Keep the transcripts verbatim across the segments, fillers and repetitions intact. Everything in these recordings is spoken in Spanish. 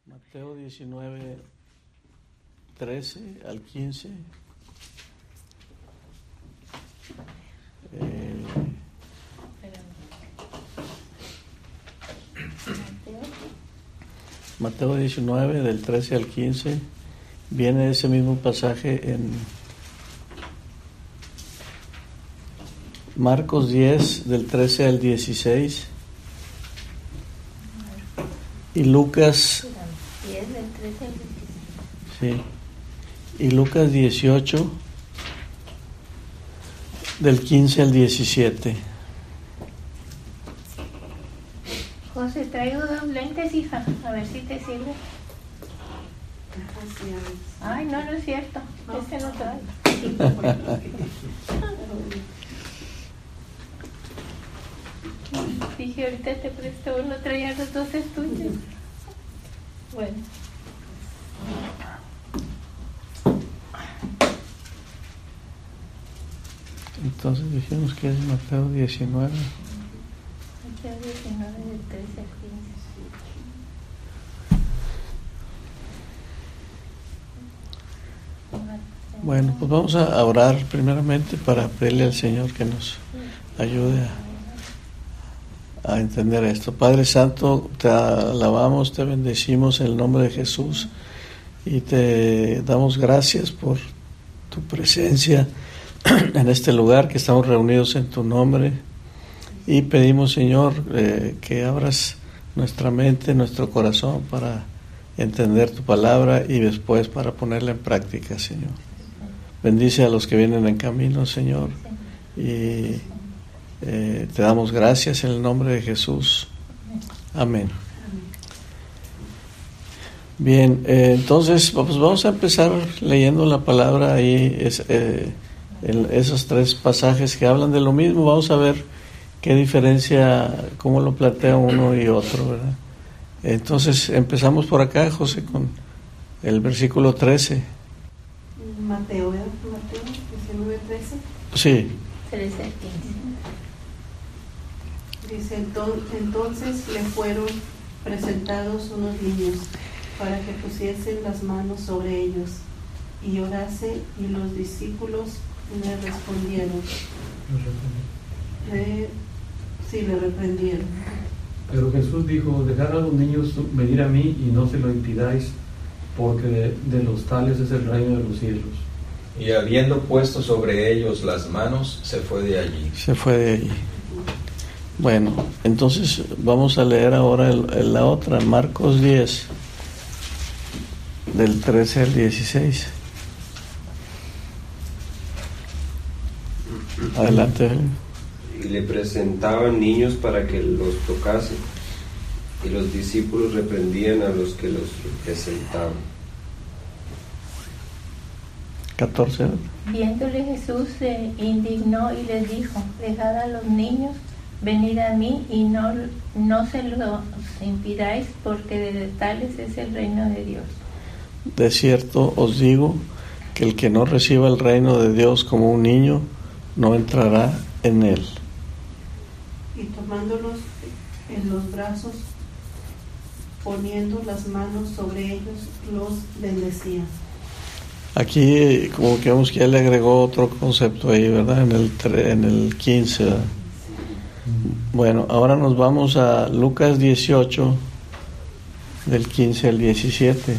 Mateo diecinueve, trece al quince. Eh, Mateo diecinueve, del trece al quince, viene ese mismo pasaje en Marcos diez, del trece al dieciséis, y Lucas diez, del trece al dieciséis. Sí, y Lucas dieciocho, del quince al diecisiete. José, traigo dos lentes, hija, a ver si te sirve. Ay, no, no es cierto, este no trae. Dije, ahorita te presto uno, traía los dos estudios. Bueno. Entonces dijimos que es Mateo diecinueve. Mateo diecinueve, del trece al quince. Bueno, pues vamos a orar primeramente para pedirle al Señor que nos ayude a, a entender esto. Padre Santo, te alabamos, te bendecimos en el nombre de Jesús y te damos gracias por tu presencia en este lugar, que estamos reunidos en tu nombre, y pedimos, Señor, eh, que abras nuestra mente, nuestro corazón para entender tu palabra y después para ponerla en práctica, Señor. Bendice a los que vienen en camino, Señor, y eh, te damos gracias en el nombre de Jesús. Amén. Bien, eh, entonces pues vamos a empezar leyendo la palabra ahí, es, eh, en esos tres pasajes que hablan de lo mismo. Vamos a ver qué diferencia, cómo lo plantea uno y otro, ¿verdad? Entonces empezamos por acá, José, con el versículo trece. Mateo, ¿verdad? Mateo diecinueve, trece. Sí. trece al quince. Dice, entonces le fueron presentados unos niños para que pusiesen las manos sobre ellos y orase, y los discípulos le respondieron. Le, sí, le reprendieron. Pero Jesús dijo: dejad a los niños venir a mí y no se lo impidáis, porque de, de los tales es el reino de los cielos. Y habiendo puesto sobre ellos las manos, se fue de allí. Se fue de allí. Bueno, entonces vamos a leer ahora el, el, la otra, Marcos diez, del trece al dieciséis. Adelante. Y le presentaban niños para que los tocase, y los discípulos reprendían a los que los presentaban. catorce. Viéndole Jesús se indignó y les dijo: dejad a los niños venid a mí y no, no se los impidáis, porque de tales es el reino de Dios. De cierto os digo que el que no reciba el reino de Dios como un niño, no entrará en él. Y tomándolos en los brazos, poniendo las manos sobre ellos, los bendecía. Aquí como que vemos que ya le agregó otro concepto ahí, ¿verdad? En el, tre, en el quince, ¿verdad? Bueno, ahora nos vamos a Lucas dieciocho, del quince al diecisiete.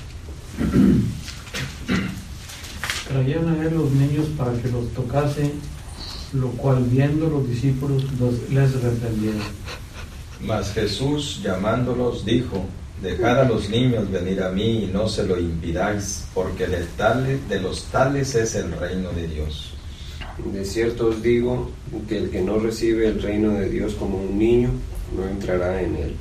Traían a él los niños para que los tocase, lo cual viendo los discípulos los, les reprendieron. Mas Jesús, llamándolos, dijo: dejad a los niños venir a mí y no se lo impidáis, porque de, tales, de los tales es el reino de Dios. De cierto os digo que el que no recibe el reino de Dios como un niño, no entrará en él.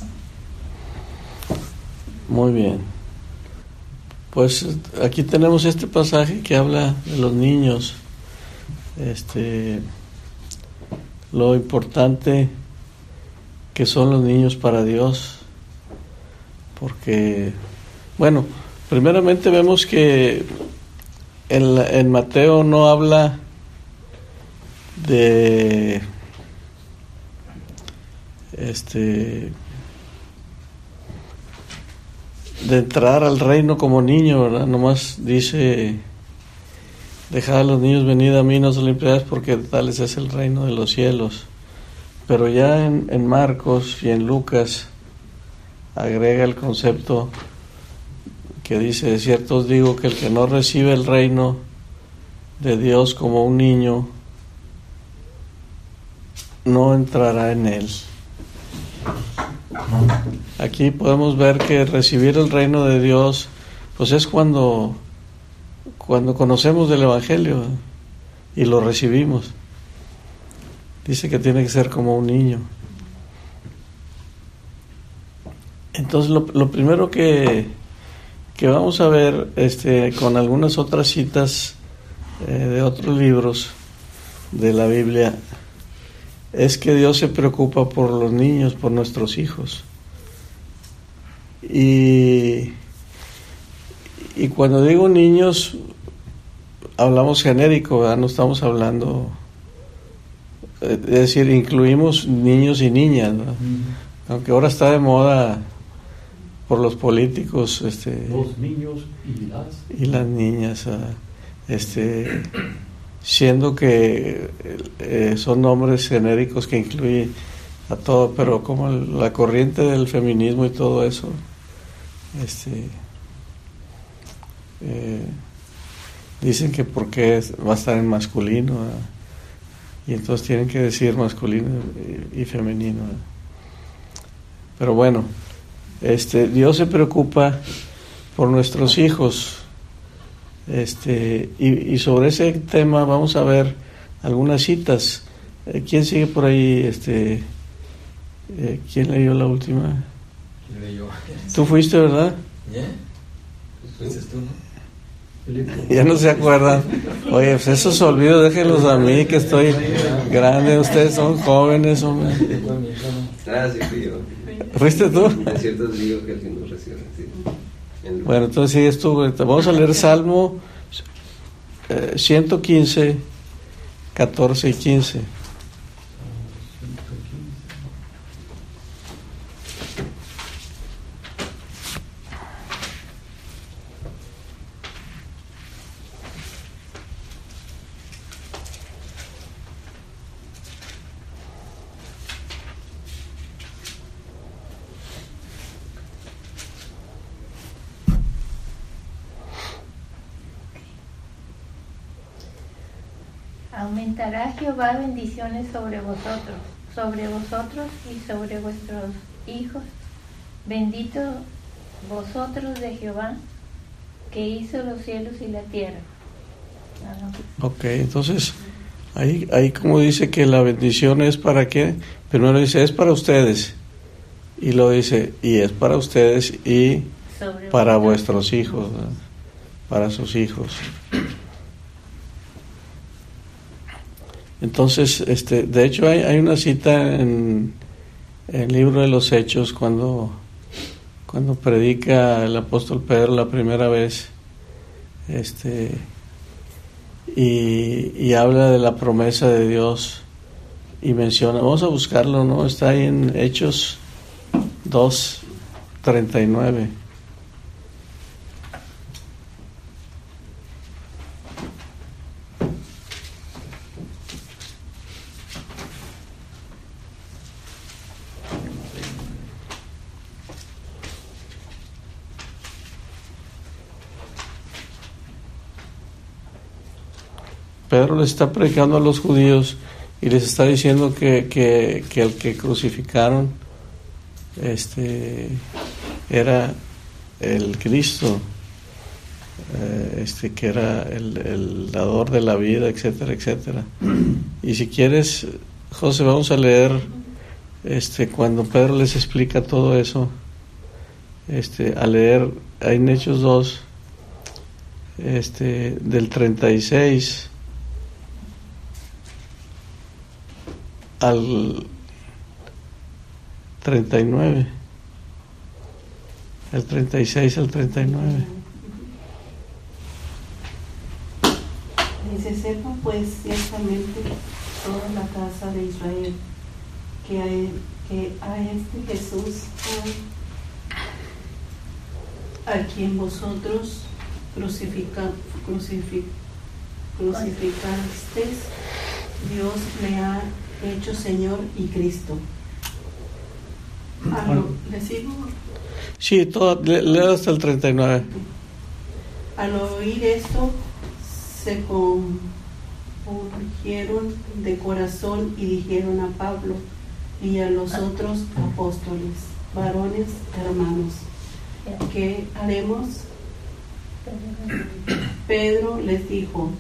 Muy bien. Pues aquí tenemos este pasaje que habla de los niños, este, lo importante que son los niños para Dios, porque, bueno, primeramente vemos que en, la, en Mateo no habla de este de entrar al reino como niño, ¿verdad? Nomás dice, dejad a los niños venid a mí, no se lo impidáis, porque tales es el reino de los cielos. Pero ya en, en Marcos y en Lucas agrega el concepto que dice, de cierto os digo que el que no recibe el reino de Dios como un niño, no entrará en él. Aquí podemos ver que recibir el reino de Dios, pues es cuando, cuando conocemos del Evangelio y lo recibimos. Dice que tiene que ser como un niño. Entonces lo, lo primero que, que vamos a ver este, con algunas otras citas eh, de otros libros de la Biblia, es que Dios se preocupa por los niños, por nuestros hijos. Y, y cuando digo niños, hablamos genérico, ¿verdad? No estamos hablando, es decir, incluimos niños y niñas, ¿verdad? Uh-huh. Aunque ahora está de moda por los políticos, este, los niños y las y las niñas, ¿verdad? Este, siendo que eh, son nombres genéricos que incluyen a todo, pero como la corriente del feminismo y todo eso, este, eh, dicen que porque va a estar en masculino, ¿verdad? Y entonces tienen que decir masculino y, y femenino, ¿verdad? Pero bueno, este, Dios se preocupa por nuestros hijos. Este, y, y sobre ese tema vamos a ver algunas citas. Eh, ¿Quién sigue por ahí? Este, eh, ¿Quién leyó la última? ¿Quién leyó? Tú fuiste, ¿verdad? ¿Ya? ¿Fuiste tú, no? Ya no se acuerdan. Oye, pues esos olvidos déjenlos a mí, que estoy grande. Ustedes son jóvenes, hombre. Ah, sí fui yo. ¿Fuiste tú? En ciertos libros que alguien nos recibe. Sí. Bueno, entonces sigues tú. Vamos a leer Salmo eh, ciento quince, catorce y quince. Aumentará Jehová bendiciones sobre vosotros, sobre vosotros y sobre vuestros hijos. Bendito vosotros de Jehová, que hizo los cielos y la tierra. Ah, no. Ok, entonces ahí, ahí como dice que la bendición es para qué, primero dice es para ustedes, y lo dice y es para ustedes y sobre para vuestros hijos, ¿verdad? Para sus hijos. Entonces, este, de hecho hay, hay una cita en, en el libro de los Hechos cuando, cuando predica el apóstol Pedro la primera vez, este, y, y habla de la promesa de Dios y menciona, vamos a buscarlo, ¿no? Está ahí en Hechos dos, treinta y nueve. Pedro les está predicando a los judíos y les está diciendo que, que, que el que crucificaron este, era el Cristo, eh, este, que era el, el dador de la vida, etcétera, etcétera. Y si quieres, José, vamos a leer este, cuando Pedro les explica todo eso, este, a leer en Hechos dos, este, del treinta y seis al treinta y nueve, el treinta y seis al treinta y nueve. Dice, sepa pues ciertamente toda la casa de Israel que a, que a este Jesús a quien vosotros crucifica, crucific, crucificasteis, Dios le ha hecho Señor y Cristo. Ah, no, ¿le sigo? Sí, todo, le, leo hasta el treinta y nueve. Al oír esto, se compungieron de corazón y dijeron a Pablo y a los otros apóstoles: varones hermanos, ¿qué haremos? Pedro les dijo: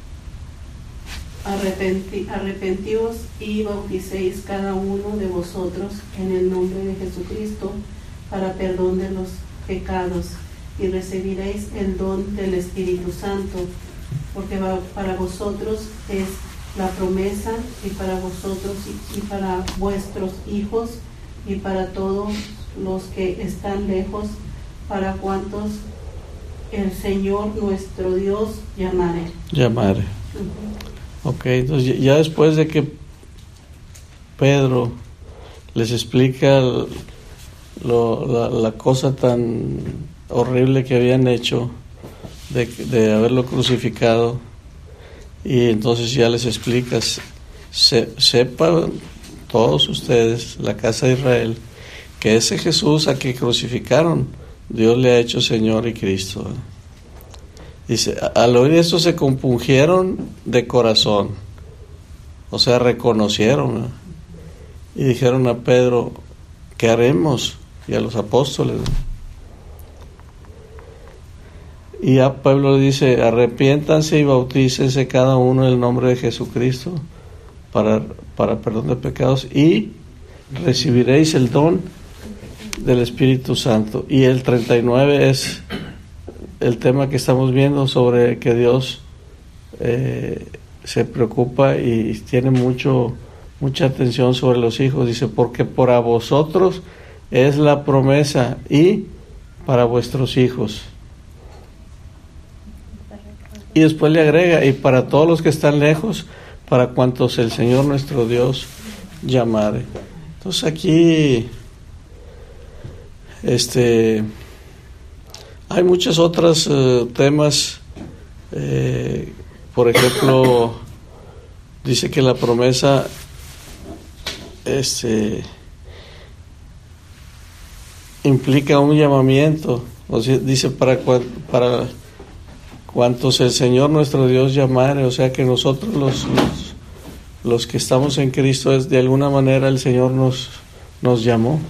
Arrepenti, arrepentíos y bauticéis cada uno de vosotros en el nombre de Jesucristo para perdón de los pecados, y recibiréis el don del Espíritu Santo, porque para vosotros es la promesa, y para vosotros y para vuestros hijos, y para todos los que están lejos, para cuantos el Señor nuestro Dios llamare. Llamare. Uh-huh. Ok, entonces ya después de que Pedro les explica lo, la, la cosa tan horrible que habían hecho de, de haberlo crucificado, y entonces ya les explica: se, sepan todos ustedes, la casa de Israel, que ese Jesús a que crucificaron, Dios le ha hecho Señor y Cristo. Dice, al oír esto se compungieron de corazón, o sea, reconocieron, ¿no? Y dijeron a Pedro: ¿qué haremos? Y a los apóstoles, ¿no? Y a Pablo le dice: arrepiéntanse y bautícense cada uno en el nombre de Jesucristo para, para perdón de pecados, y recibiréis el don del Espíritu Santo. Y el treinta y nueve es el tema que estamos viendo sobre que Dios eh, se preocupa y tiene mucho mucha atención sobre los hijos. Dice: porque por a vosotros es la promesa, y para vuestros hijos. Y después le agrega: y para todos los que están lejos, para cuantos el Señor nuestro Dios llamare. Entonces aquí este hay muchos otros uh, temas. Eh, por ejemplo, dice que la promesa este implica un llamamiento. O sea, dice para para cuantos el Señor nuestro Dios llamare, o sea que nosotros los, los, los que estamos en Cristo, es de alguna manera el Señor nos, nos llamó.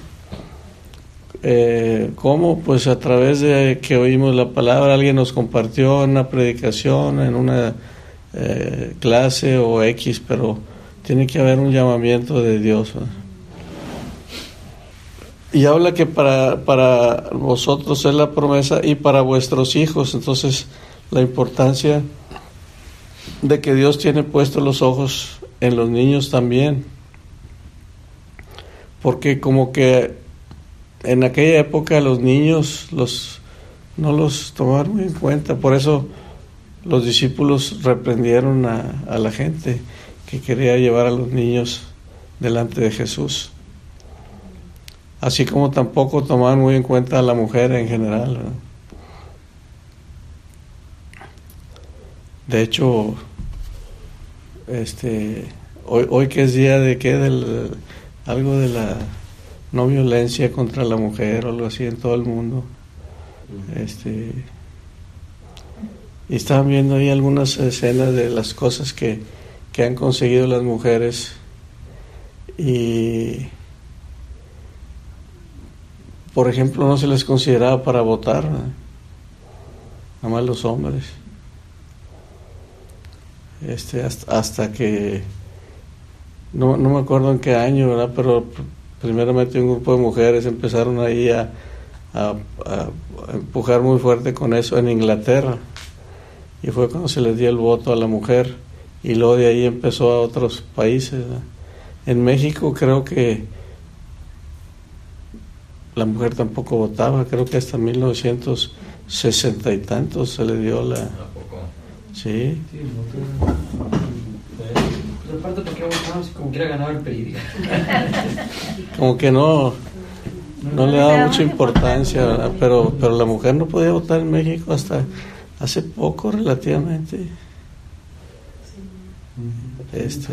Eh, ¿Cómo? Pues a través de que oímos la palabra, alguien nos compartió en una predicación, en una eh, clase o X, pero tiene que haber un llamamiento de Dios, ¿no? Y habla que para, para vosotros es la promesa, y para vuestros hijos. Entonces, la importancia de que Dios tiene puestos los ojos en los niños también, porque como que en aquella época los niños los no los tomaron muy en cuenta. Por eso los discípulos reprendieron a, a la gente que quería llevar a los niños delante de Jesús, así como tampoco tomaban muy en cuenta a la mujer en general, ¿no? De hecho, este, hoy, hoy que es día de qué, del algo de la no violencia contra la mujer o algo así en todo el mundo, este, y estaban viendo ahí algunas escenas de las cosas que, que han conseguido las mujeres, y por ejemplo no se les consideraba para votar, ¿no? Nada más los hombres. Este, hasta, hasta que no, no me acuerdo en qué año, ¿verdad? Pero primeramente un grupo de mujeres empezaron ahí a, a, a empujar muy fuerte con eso en Inglaterra, y fue cuando se les dio el voto a la mujer, y luego de ahí empezó a otros países, ¿verdad? En México creo que la mujer tampoco votaba, creo que hasta mil novecientos sesenta y tantos se le dio la... Sí. Sí, no te... Pues aparte porque votamos como quiera ganar el P R I. Como que no, no le daba mucha importancia, ¿verdad? Pero, pero la mujer no podía votar en México hasta hace poco, relativamente. Este,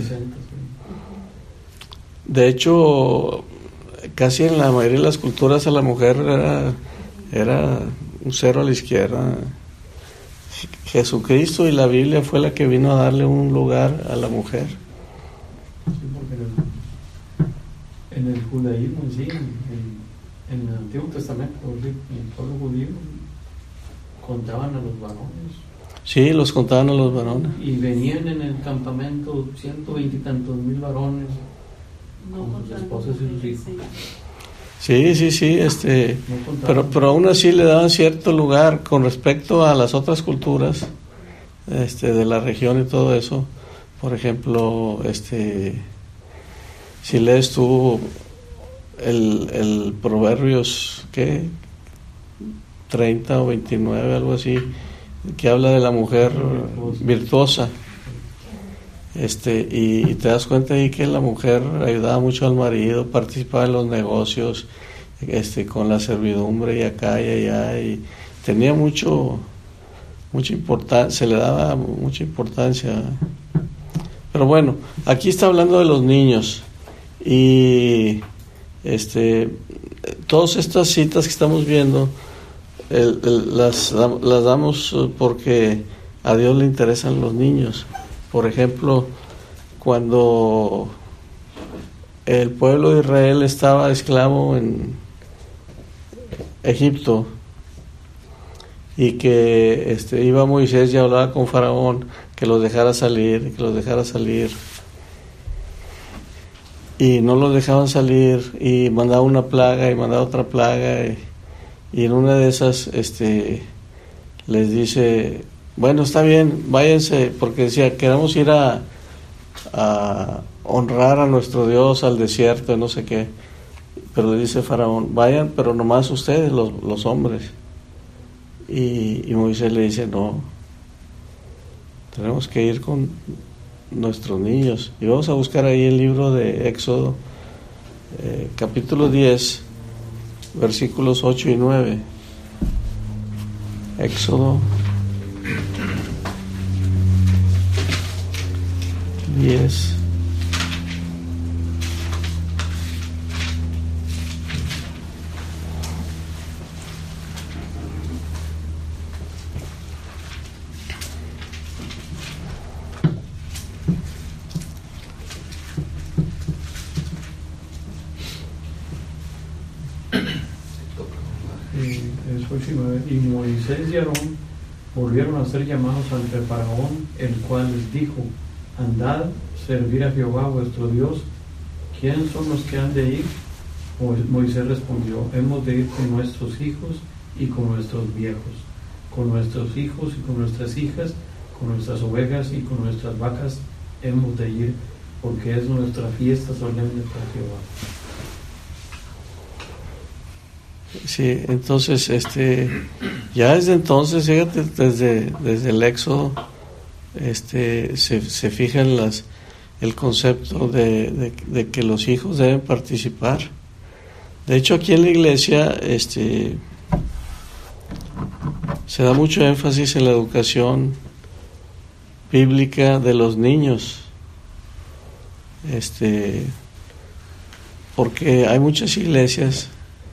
de hecho, casi en la mayoría de las culturas a la mujer era, era un cero a la izquierda. Jesucristo y la Biblia fue la que vino a darle un lugar a la mujer. Sí, porque en el, en el judaísmo en sí, en, en el Antiguo Testamento, en el pueblo judío, contaban a los varones. Sí, los contaban a los varones. Y venían en el campamento ciento veinte y tantos mil varones, No con sus esposas y sus hijos. Sí, sí, sí, este, No pero, pero aún así le daban cierto lugar con respecto a las otras culturas, este, de la región y todo eso. Por ejemplo, este, si lees tú el, el Proverbios, ¿qué? treinta o veintinueve, algo así, que habla de la mujer virtuosa, este, y, y te das cuenta ahí que la mujer ayudaba mucho al marido, participaba en los negocios, este, con la servidumbre y acá y allá, y tenía mucho, mucha importancia, se le daba mucha importancia. Pero bueno, aquí está hablando de los niños, y este, todas estas citas que estamos viendo, El, el, las, las damos porque a Dios le interesan los niños. Por ejemplo, cuando el pueblo de Israel estaba esclavo en Egipto y que este, iba Moisés y hablaba con Faraón que los dejara salir, que los dejara salir, y no los dejaban salir, y mandaba una plaga y mandaba otra plaga, y Y en una de esas este, les dice, bueno, está bien, váyanse, porque decía, queremos ir a, a honrar a nuestro Dios al desierto, no sé qué. Pero le dice Faraón, vayan, pero nomás ustedes, los, los hombres. Y, y Moisés le dice, no, tenemos que ir con nuestros niños. Y vamos a buscar ahí el libro de Éxodo, eh, capítulo diez, versículos ocho y nueve. Éxodo diez. Y Moisés y Aarón volvieron a ser llamados ante Faraón, el cual les dijo, andad, servir a Jehová vuestro Dios. ¿Quiénes son los que han de ir? Moisés respondió, hemos de ir con nuestros hijos y con nuestros viejos, con nuestros hijos y con nuestras hijas, con nuestras ovejas y con nuestras vacas hemos de ir, porque es nuestra fiesta solemne para Jehová. Sí, entonces, este, ya desde entonces, fíjate, desde, desde el Éxodo, este, se, se fija en las, el concepto de, de, de que los hijos deben participar. De hecho, aquí en la iglesia, este, se da mucho énfasis en la educación bíblica de los niños, este, porque hay muchas iglesias.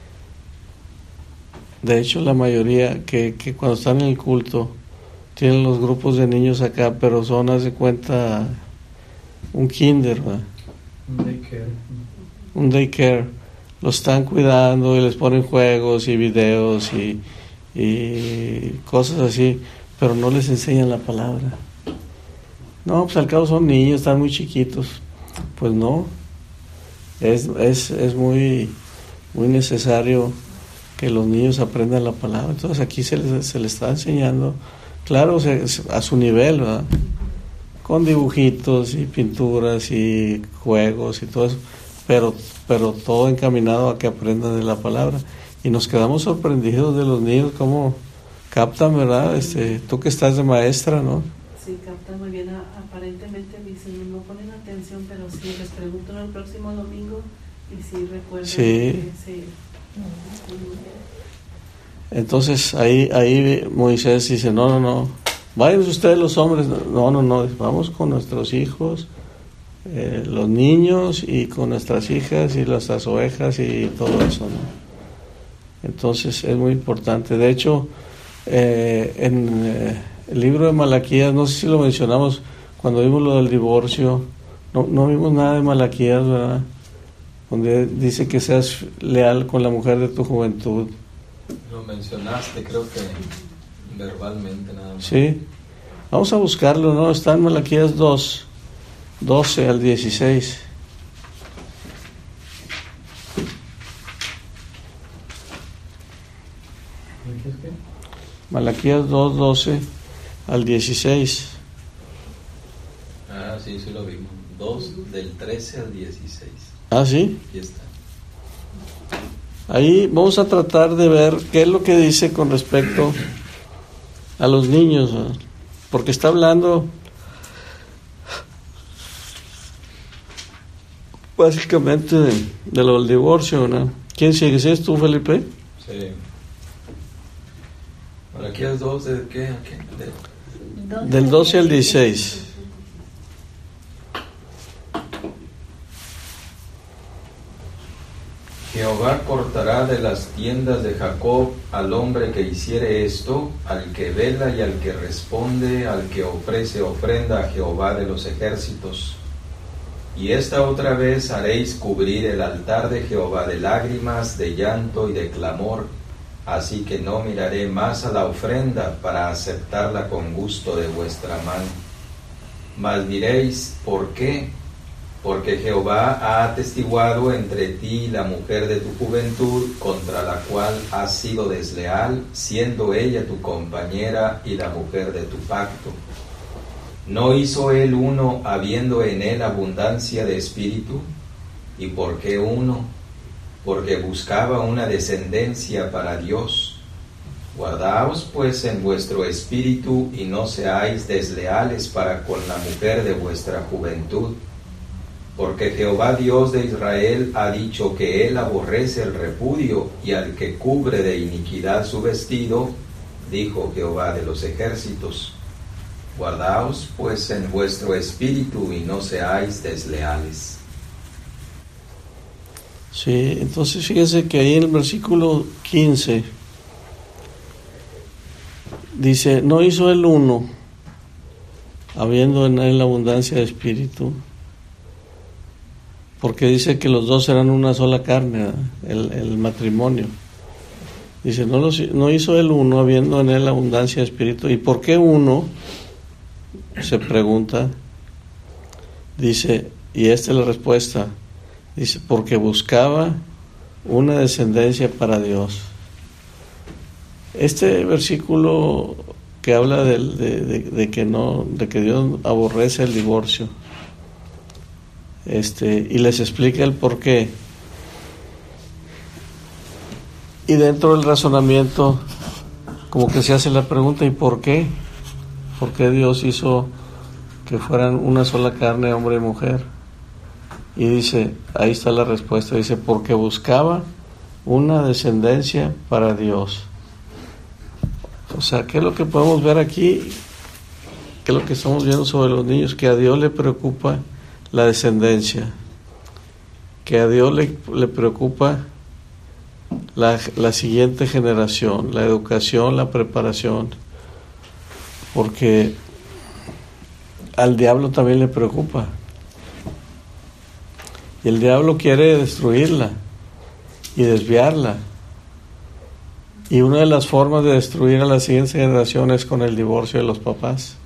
De hecho, la mayoría que, que cuando están en el culto tienen los grupos de niños acá, pero son, haz de cuenta, un kinder, ¿verdad? Un daycare. Un daycare. Los están cuidando y les ponen juegos y videos y, y cosas así, pero no les enseñan la palabra. No, pues al cabo son niños, están muy chiquitos. Pues no, es, es, es muy, muy necesario que los niños aprendan la palabra. Entonces aquí se les, se les está enseñando, claro, se, a su nivel, ¿verdad? Con dibujitos y pinturas y juegos y todo eso, pero, pero todo encaminado a que aprendan de la palabra. Y nos quedamos sorprendidos de los niños, cómo captan, ¿verdad? Este, tú que estás de maestra, ¿no? Sí, captan muy bien. Aparentemente dicen, no ponen atención, pero sí, les pregunto el próximo domingo y sí recuerdan sí. ese Entonces ahí, ahí Moisés dice, no, no, no, vayan ustedes los hombres, no, no, no, vamos con nuestros hijos, eh, los niños y con nuestras hijas y nuestras ovejas y todo eso, ¿no? Entonces es muy importante. De hecho, eh, en eh, el libro de Malaquías, no sé si lo mencionamos cuando vimos lo del divorcio, no, no vimos nada de Malaquías, ¿verdad? Donde dice que seas leal con la mujer de tu juventud. Lo mencionaste, creo que verbalmente nada más. Sí, vamos a buscarlo, ¿no? Está en Malaquías dos, doce al dieciséis. Malaquías dos, doce al dieciséis. Ah, sí, sí lo vimos. dos del trece al dieciséis. Ah, sí. Aquí está. Ahí vamos a tratar de ver qué es lo que dice con respecto a los niños, ¿no? Porque está hablando básicamente de, de lo del divorcio, ¿no? ¿Quién sigue? ¿Es tú, Felipe? Sí. Malaquías dos, ¿de qué? ¿A qué? De... Del doce al dieciséis. Jehová cortará de las tiendas de Jacob al hombre que hiciere esto, al que vela y al que responde, al que ofrece ofrenda a Jehová de los ejércitos. Y esta otra vez haréis cubrir el altar de Jehová de lágrimas, de llanto y de clamor, así que no miraré más a la ofrenda para aceptarla con gusto de vuestra mano. Mas diréis, ¿por qué? Porque Jehová ha atestiguado entre ti y la mujer de tu juventud, contra la cual has sido desleal, siendo ella tu compañera y la mujer de tu pacto. ¿No hizo él uno, habiendo en él abundancia de espíritu? ¿Y por qué uno? Porque buscaba una descendencia para Dios. Guardaos pues en vuestro espíritu y no seáis desleales para con la mujer de vuestra juventud. Porque Jehová Dios de Israel ha dicho que él aborrece el repudio y al que cubre de iniquidad su vestido, dijo Jehová de los ejércitos. Guardaos pues en vuestro espíritu y no seáis desleales. Sí, entonces fíjese que ahí en el versículo quince dice, no hizo el uno, habiendo en él abundancia de espíritu, porque dice que los dos eran una sola carne, el, el matrimonio. Dice, no, los, no hizo el uno, habiendo en él abundancia de espíritu. ¿Y por qué uno? Se pregunta. Dice, y esta es la respuesta. Dice, porque buscaba una descendencia para Dios. Este versículo que habla de, de, de, de que no, de que Dios aborrece el divorcio, este, y les explica el por qué. Y dentro del razonamiento, como que se hace la pregunta, ¿y por qué? ¿Por qué Dios hizo que fueran una sola carne, hombre y mujer? Y dice, ahí está la respuesta, dice, porque buscaba una descendencia para Dios. O sea, ¿qué es lo que podemos ver aquí? ¿Qué es lo que estamos viendo sobre los niños? Que a Dios le preocupa la descendencia, que a Dios le, le preocupa la, la siguiente generación, la educación, la preparación, porque al diablo también le preocupa. Y el diablo quiere destruirla y desviarla. Y una de las formas de destruir a la siguiente generación es con el divorcio de los papás.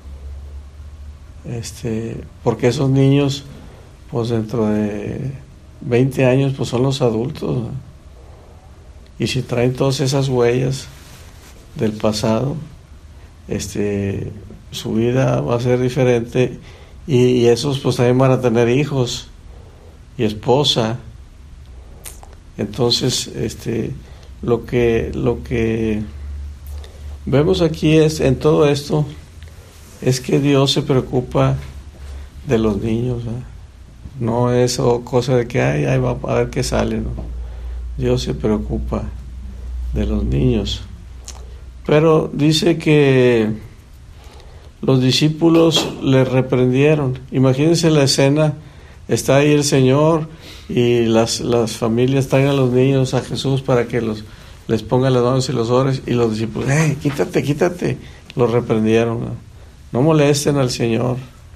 Este, porque esos niños, pues dentro de veinte años, pues son los adultos, ¿no? Y si traen todas esas huellas del pasado, este, su vida va a ser diferente, y, y esos pues también van a tener hijos y esposa. Entonces, este, lo que lo que vemos aquí es, en todo esto, es que Dios se preocupa de los niños, ¿eh? No es cosa de que ay, ay, va a ver qué sale, ¿no? Dios se preocupa de los niños. Pero dice que los discípulos le reprendieron. Imagínense la escena, está ahí el Señor y las, las familias traen a los niños a Jesús para que los les ponga las manos y los ores, y los discípulos, ¡eh, quítate, quítate! Los reprendieron, ¿no? No molesten al Señor.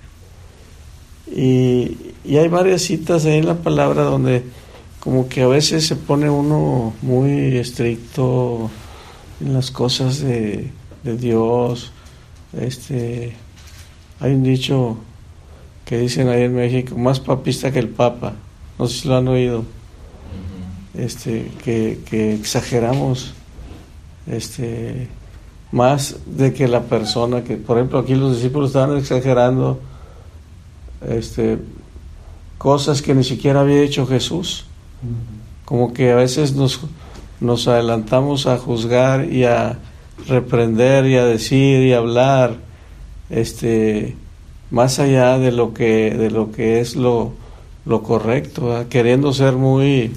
Y, y hay varias citas ahí en la palabra donde como que a veces se pone uno muy estricto en las cosas de, de Dios. Este, hay un dicho que dicen ahí en México, más papista que el Papa, no sé si lo han oído, este, que, que exageramos este, más de que la persona, que por ejemplo aquí los discípulos estaban exagerando este, cosas que ni siquiera había hecho Jesús. Como que a veces nos, nos adelantamos a juzgar y a reprender y a decir y a hablar este, más allá de lo que, de lo que es lo, lo correcto, ¿verdad? Queriendo ser muy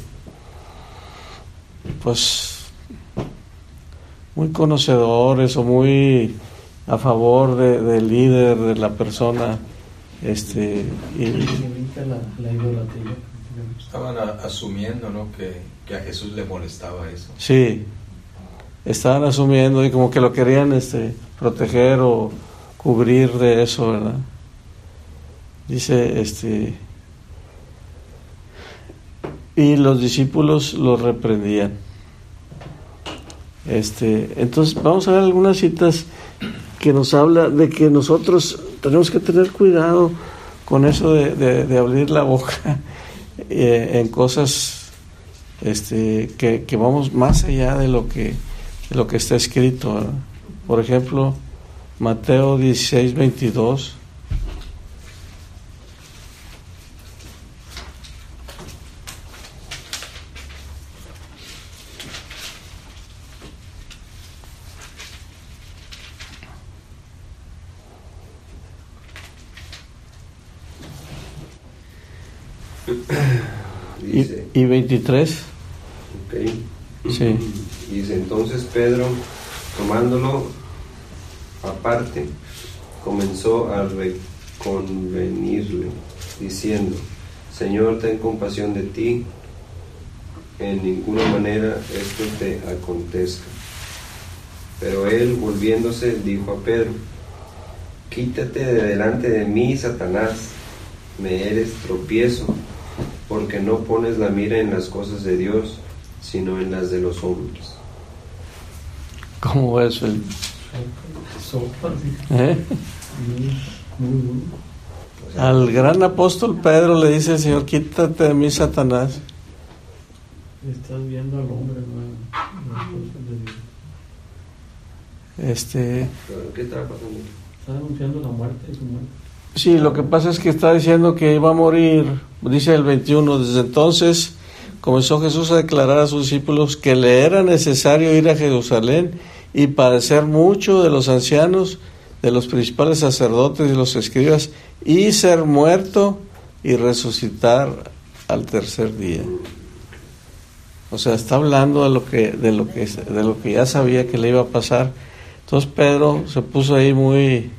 pues muy conocedores o muy a favor de, del líder, de la persona, este y la, la idolatría. Estaban a, asumiendo, ¿no?, que, que a Jesús le molestaba eso. Sí, estaban asumiendo y como que lo querían este proteger o cubrir de eso, ¿verdad? Dice, este, y los discípulos los reprendían. Este, entonces vamos a ver algunas citas que nos habla de que nosotros tenemos que tener cuidado con eso de, de, de abrir la boca eh, en cosas este, que, que vamos más allá de lo que, de lo que está escrito, ¿verdad? Por ejemplo, Mateo dieciséis, veintidós. Dice, y, y veintitrés. Okay. Sí. Dice, entonces Pedro, tomándolo aparte, comenzó a reconvenirle, diciendo, Señor, ten compasión de ti, en ninguna manera esto te acontezca. Pero él, volviéndose, dijo a Pedro, quítate de delante de mí, Satanás, me eres tropiezo, porque no pones la mira en las cosas de Dios, sino en las de los hombres. ¿Cómo ves, Felipe? Sopa, sí. ¿Eh? Muy, muy duro. O sea, Al gran apóstol Pedro le dice el Señor, quítate de mí, Satanás. Estás viendo al hombre, no las cosas de Dios. Este, ¿Qué estaba pasando? Está anunciando la muerte y su muerte. sí, lo que pasa es que está diciendo que iba a morir, dice el veintiuno, desde entonces comenzó Jesús a declarar a sus discípulos que le era necesario ir a Jerusalén y padecer mucho de los ancianos, de los principales sacerdotes y los escribas, y ser muerto y resucitar al tercer día. O sea, está hablando de lo que, de lo que, de lo que ya sabía que le iba a pasar. Entonces Pedro se puso ahí muy,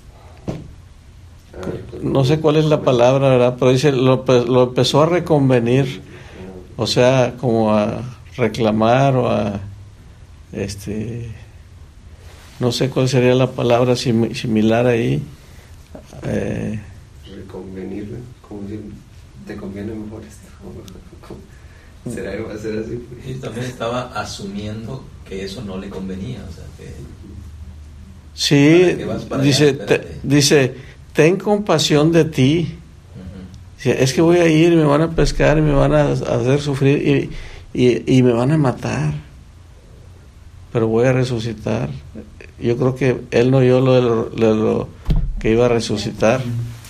no sé cuál es la palabra, ¿verdad? Pero dice, lo, lo empezó a reconvenir, o sea, como a reclamar o a, este, no sé cuál sería la palabra sim, similar ahí. Eh, Reconvenirle, como si te conviene mejor esto. ¿Será que va a ser así? y también estaba asumiendo que eso no le convenía, o sea, que sí, ¿para qué vas para dice, allá? te, Espérate. dice, ten compasión de ti. uh-huh. Dice, es que voy a ir y me van a pescar y me van a hacer sufrir y, y, y me van a matar, pero voy a resucitar. Yo creo que él no oyó lo de lo, de lo que iba a resucitar.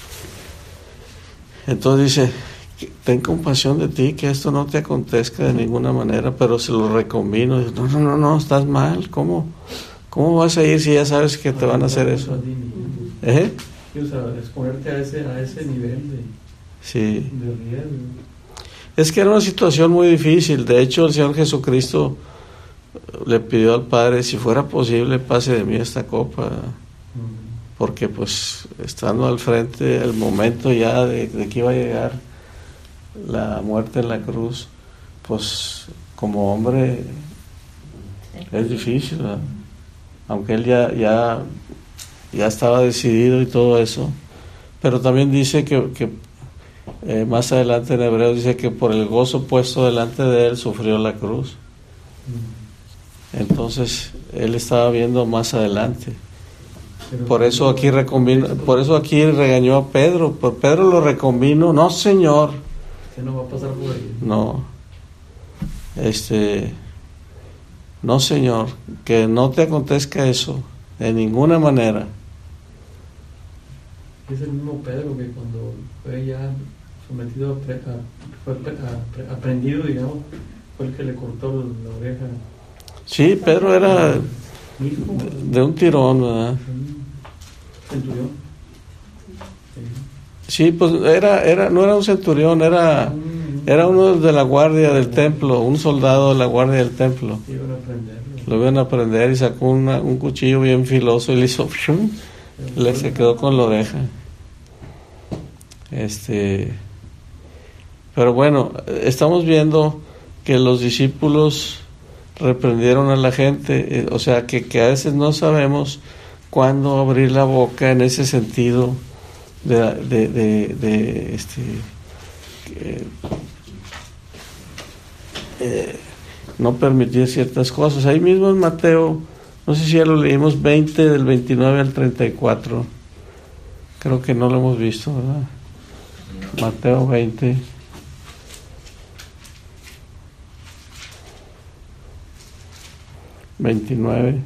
Entonces dice, ten compasión de ti, que esto no te acontezca de ninguna manera, pero se lo reconvino. Dice, no, no, no, no, estás mal. ¿Cómo, cómo vas a ir si ya sabes que te van a hacer eso? ¿Eh? Sí, o sea, exponerte a ese, a ese nivel de, Sí. de riesgo. Es que era una situación muy difícil. De hecho, el Señor Jesucristo le pidió al Padre, si fuera posible, pase de mí esta copa, porque pues estando al frente, el momento ya de, de que iba a llegar la muerte en la cruz, pues como hombre es difícil, ¿verdad? Aunque él ya, ya, ya estaba decidido y todo eso, pero también dice que, que eh, más adelante en Hebreos dice que por el gozo puesto delante de él sufrió la cruz. Entonces él estaba viendo más adelante. Por eso aquí recombino, por eso aquí regañó a Pedro. Por Pedro lo recombino, no Señor. Usted no va a pasar por ahí. No. Este, no Señor, que no te acontezca eso de ninguna manera. Es el mismo Pedro que cuando fue ya sometido a, pre, a fue a, a, aprendido, digamos, fue el que le cortó la oreja. Sí, Pedro era de, de un tirón, ¿verdad? Centurión. Sí, pues era, era, no era un centurión, era, era uno de la guardia del templo, un soldado de la guardia del templo. Iban a aprenderlo. Lo iban a aprender y sacó una, un cuchillo bien filoso y le hizo, ¡shum! Le se quedó con la oreja. Este, pero bueno, estamos viendo que los discípulos reprendieron a la gente, eh, o sea que, que a veces no sabemos cuándo abrir la boca en ese sentido de, de, de, de este eh, eh, no permitir ciertas cosas. Ahí mismo en Mateo, no sé si ya lo leímos, veinte del veintinueve al treinta y cuatro, creo que no lo hemos visto, ¿verdad? Mateo veinte veintinueve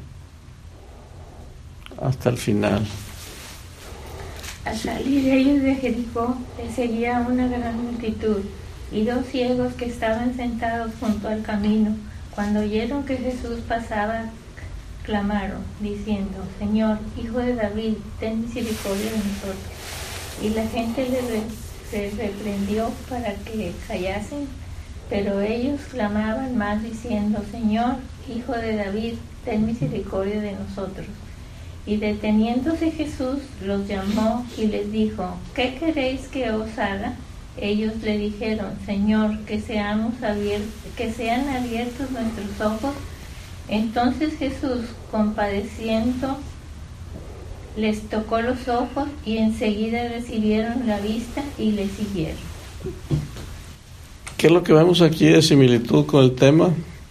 hasta el final. Al salir ellos de Jericó, les seguía una gran multitud, y dos ciegos que estaban sentados junto al camino, cuando oyeron que Jesús pasaba, clamaron, diciendo, Señor, Hijo de David, ten misericordia de nosotros. Y la gente les reprendió para que callasen, pero ellos clamaban más, diciendo, Señor, Hijo de David, ten misericordia de nosotros. Y deteniéndose Jesús, los llamó y les dijo, ¿qué queréis que os haga? Ellos le dijeron, Señor, que seamos abiertos, que sean abiertos nuestros ojos. Entonces Jesús, compadeciendo, les tocó los ojos y enseguida recibieron la vista y le siguieron. ¿Qué es lo que vemos aquí de similitud con el tema?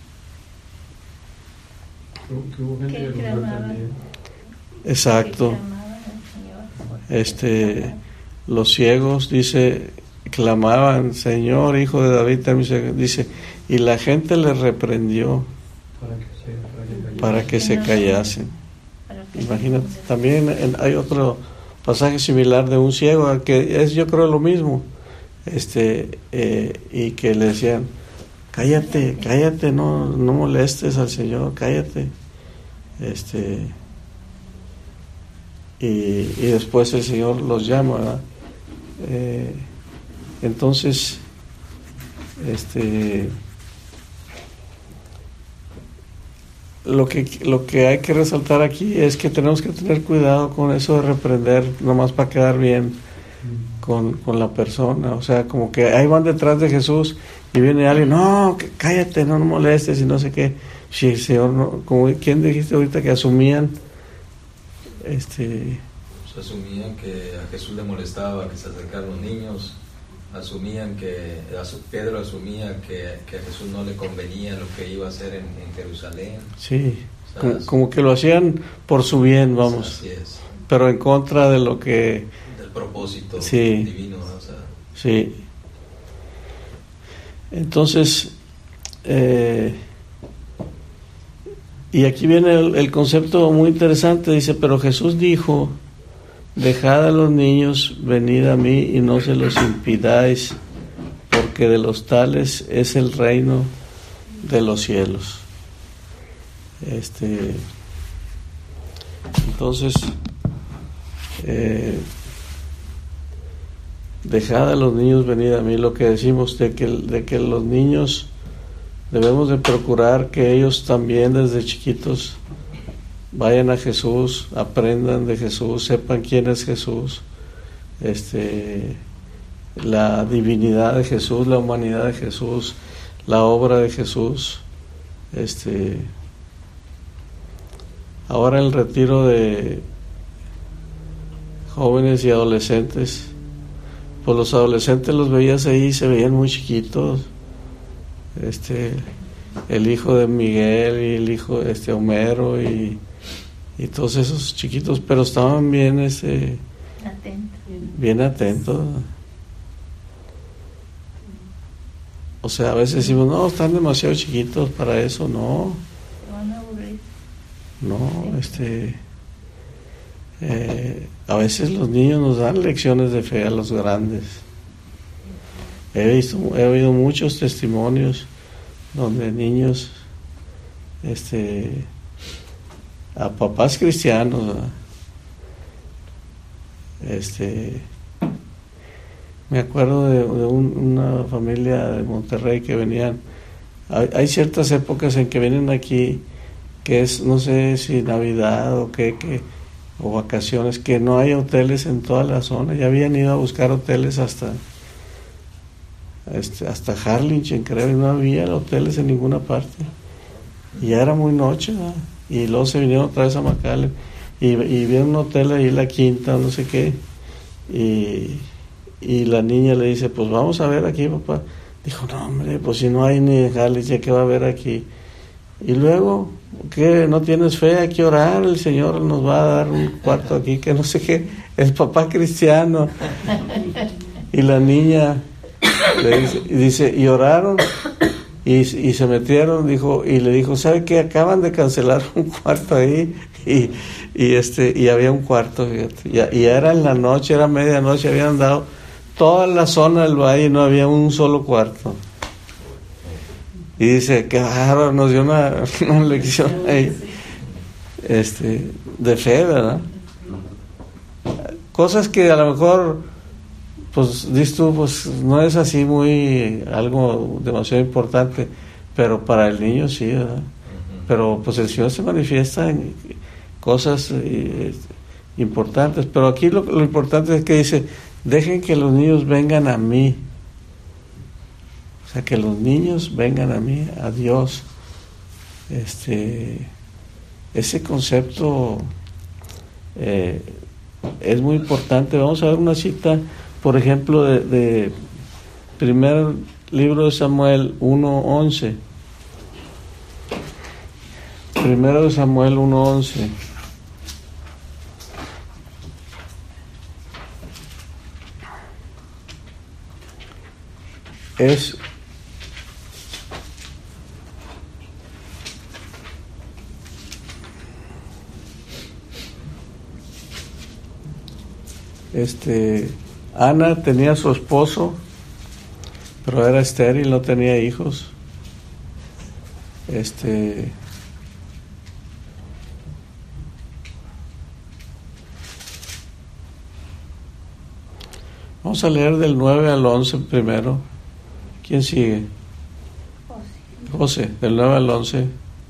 Que hubo gente que lo reprendió. Exacto. Este, los ciegos, dice, clamaban, Señor, Hijo de David, ten misericordia. Dice, y la gente les reprendió Para que se, para que se callasen. Imagínate, también en, hay otro pasaje similar de un ciego, que es yo creo lo mismo, este eh, y que le decían, cállate, cállate, no, no molestes al Señor, cállate. Este y, y después el Señor los llama, ¿verdad? Eh, entonces este lo que lo que hay que resaltar aquí es que tenemos que tener cuidado con eso de reprender nomás para quedar bien con, con la persona, o sea, como que ahí van detrás de Jesús y viene alguien, no, cállate, no, no molestes y no sé qué. Si el Señor no, como quién dijiste ahorita que asumían este pues asumían que a Jesús le molestaba que se acercaran los niños, asumían que Pedro asumía que, que a Jesús no le convenía lo que iba a hacer en, en Jerusalén. Sí, como, como que lo hacían por su bien, vamos. Así es. Pero en contra de lo que del propósito sí, divino, o sea. Sí. Entonces eh, y aquí viene el, el concepto muy interesante, dice, pero Jesús dijo, dejad a los niños, venid a mí y no se los impidáis, porque de los tales es el reino de los cielos. Este, entonces, eh, dejad a los niños venir a mí, lo que decimos de que, de que los niños debemos de procurar que ellos también desde chiquitos vayan a Jesús, aprendan de Jesús, sepan quién es Jesús, este, la divinidad de Jesús, la humanidad de Jesús, la obra de Jesús. Este, ahora el retiro de jóvenes y adolescentes, pues los adolescentes los veías ahí, se veían muy chiquitos, este, el hijo de Miguel y el hijo, este, Homero y, y todos esos chiquitos, pero estaban bien, este, Atento. bien atentos. O sea, a veces decimos, no, están demasiado chiquitos para eso. No, Se van a aburrir. no, este, eh, a veces los niños nos dan lecciones de fe a los grandes. He visto, he oído muchos testimonios donde niños, este, a papás cristianos, ¿verdad? este, me acuerdo de, de un, una familia de Monterrey que venían, hay, hay ciertas épocas en que vienen aquí, que es, no sé si Navidad o qué, que, o vacaciones, que no hay hoteles en toda la zona. Ya habían ido a buscar hoteles hasta este, hasta Harlingen, creo, y no había hoteles en ninguna parte. Y ya era muy noche, ¿verdad? Y luego se vinieron otra vez a McAllen y, y vieron un hotel ahí, La Quinta, no sé qué, y, y la niña le dice, pues vamos a ver aquí, papá. Dijo, no, hombre, pues si no hay ni en Harlingen, ¿qué va a haber aquí? Y luego, ¿qué? ¿No tienes fe? Hay que orar, el Señor nos va a dar un cuarto aquí, que no sé qué, el papá cristiano. Y la niña le dice, y dice, y oraron, y, y se metieron, dijo, y le dijo, ¿sabe qué? Acaban de cancelar un cuarto ahí, y, y este, y había un cuarto, fíjate, y, y era en la noche, era medianoche, habían dado toda la zona del valle, no había un solo cuarto. Y dice, qué bárbaro, nos dio una, una lección ahí, este, de fe, ¿verdad? Cosas que a lo mejor, pues, dices tú, pues, no es así muy, algo demasiado importante, pero para el niño sí, ¿verdad? Pero, pues, el Señor se manifiesta en cosas eh, importantes, pero aquí lo, lo importante es que dice, dejen que los niños vengan a mí. O sea, que los niños vengan a mí, a Dios. Este, ese concepto eh, es muy importante. Vamos a ver una cita, por ejemplo, de, de primer libro de Samuel uno once. Primero de Samuel uno once. Es este Ana tenía su esposo, pero era estéril, no tenía hijos. Este vamos a leer del nueve al once primero. ¿Quién sigue? José. José, del nueve al once.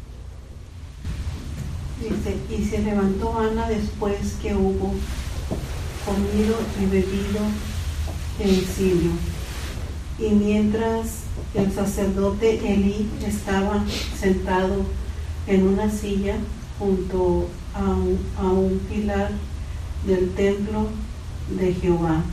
Dice, y se levantó Ana después que hubo comido y bebido en Silo. Y mientras el sacerdote Elí estaba sentado en una silla junto a un, a un pilar del templo de Jehová,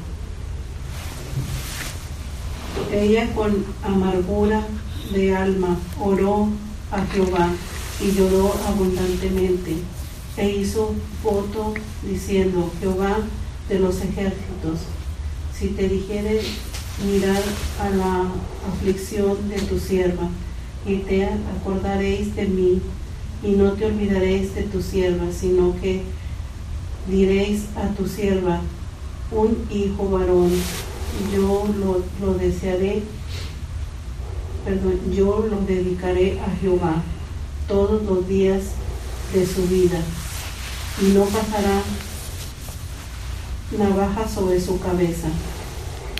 ella con amargura de alma oró a Jehová y lloró abundantemente e hizo voto diciendo, Jehová de los ejércitos, si te dijere mirar a la aflicción de tu sierva y te acordaréis de mí y no te olvidaréis de tu sierva, sino que diréis a tu sierva, un hijo varón, yo lo, lo desearé, perdón, yo lo dedicaré a Jehová todos los días de su vida, y no pasará navaja sobre su cabeza.